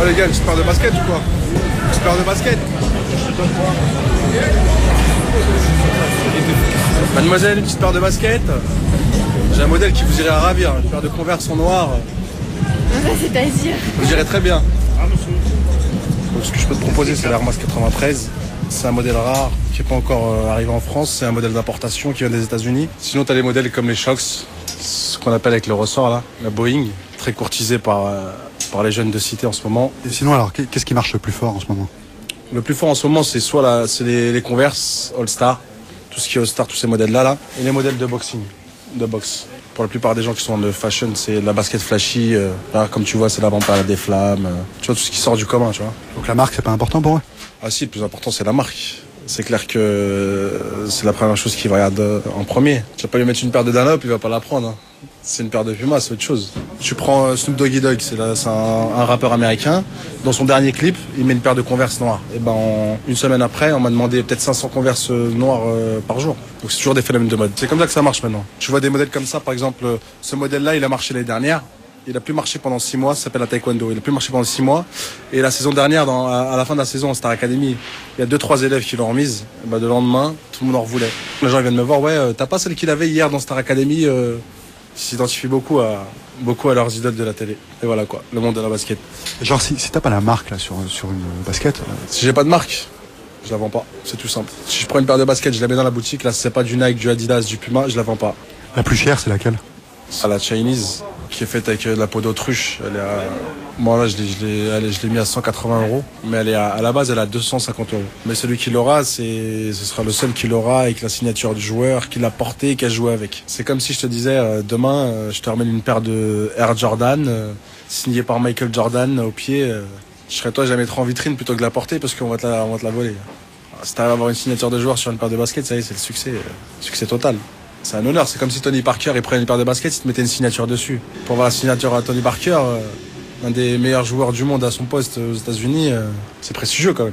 les gars, une petite paire de basket ou quoi? Une petite paire de basket. Mademoiselle, une petite paire de basket. J'ai un modèle qui vous irait à ravir, une paire de Converse en noir. Ça, c'est-à-dire Vous irez très bien. Donc, ce que je peux te proposer, c'est l'Air Max 93. C'est un modèle rare qui n'est pas encore arrivé en France. C'est un modèle d'importation qui vient des États-Unis. Sinon, tu as des modèles comme les Shox, ce qu'on appelle avec le ressort là, la Boeing, très courtisé par les jeunes de cité en ce moment. Et sinon, alors, qu'est-ce qui marche le plus fort en ce moment? Le plus fort en ce moment, c'est soit c'est les Converse All-Star, tout ce qui est All-Star, tous ces modèles-là, et les modèles de boxing, de boxe. Pour la plupart des gens qui sont de fashion, c'est la basket flashy. Là, comme tu vois, c'est la vampire des flammes. Tu vois, tout ce qui sort du commun, tu vois. Donc la marque, c'est pas important pour eux? Ah si, le plus important, c'est la marque. C'est clair que c'est la première chose qu'il regarde en premier. Tu vas pas lui mettre une paire de Dunlop, il va pas la prendre. Hein. C'est une paire de Puma, c'est autre chose. Tu prends Snoop Doggy Dogg, c'est un rappeur américain. Dans son dernier clip, il met une paire de Converse noires. Et ben, une semaine après, on m'a demandé peut-être 500 Converse noires par jour. Donc c'est toujours des phénomènes de mode. C'est comme ça que ça marche maintenant. Tu vois des modèles comme ça, par exemple, ce modèle-là, il a marché l'année dernière. Il a plus marché pendant 6 mois, ça s'appelle la Taekwondo. Il a plus marché pendant 6 mois. Et la saison dernière, à la fin de la saison en Star Academy, il y a 2-3 élèves qui l'ont remise. Et ben, de lendemain, tout le monde en revoulait. Les gens ils viennent me voir, ouais, t'as pas celle qu'il avait hier dans Star Academy Ils s'identifient beaucoup à leurs idoles de la télé. Et voilà quoi, le monde de la basket. Genre, si t'as pas la marque là sur une basket. Si j'ai pas de marque, je la vends pas. C'est tout simple. Si je prends une paire de baskets, je la mets dans la boutique. Là, si c'est pas du Nike, du Adidas, du Puma, je la vends pas. La plus chère, c'est laquelle? C'est la Chinese, qui est faite avec de la peau d'autruche. Elle est à... Moi là, je l'ai mis à 180 €. Mais à la base, elle est à 250 €. Mais celui qui l'aura, ce sera le seul qui l'aura avec la signature du joueur, qui l'a porté et qui a joué avec. C'est comme si je te disais, demain, je te ramène une paire de Air Jordan, signée par Michael Jordan au pied. Je serais toi, je la mettrai en vitrine plutôt que de la porter parce qu'on va te la voler. Si t'arrives à avoir une signature de joueur sur une paire de baskets, ça y est, c'est le succès total. C'est un honneur, c'est comme si Tony Parker il prenait une paire de baskets, il te mettait une signature dessus. Pour avoir la signature à Tony Parker, un des meilleurs joueurs du monde à son poste aux États-Unis, c'est prestigieux quand même.